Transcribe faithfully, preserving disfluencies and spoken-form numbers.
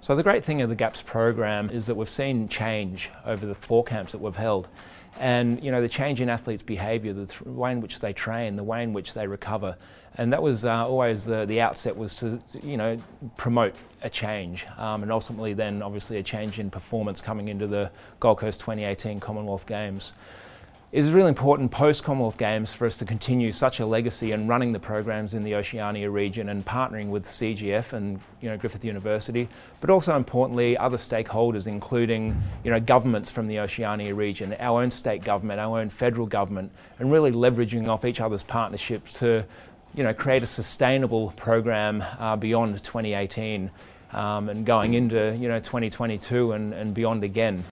So the great thing of the GAPS program is that we've seen change over the four camps that we've held. And you know, the change in athletes' behaviour, the th- way in which they train, the way in which they recover. And that was uh, always the, the outset, was to, you know, promote a change. Um, and ultimately then obviously a change in performance coming into the Gold Coast twenty eighteen Commonwealth Games. It is really important post-Commonwealth Games for us to continue such a legacy and running the programs in the Oceania region and partnering with C G F and you know Griffith University, but also importantly other stakeholders, including you know governments from the Oceania region, our own state government, our own federal government, and really leveraging off each other's partnerships to you know create a sustainable program uh, beyond twenty eighteen um, and going into you know twenty twenty-two and, and beyond again.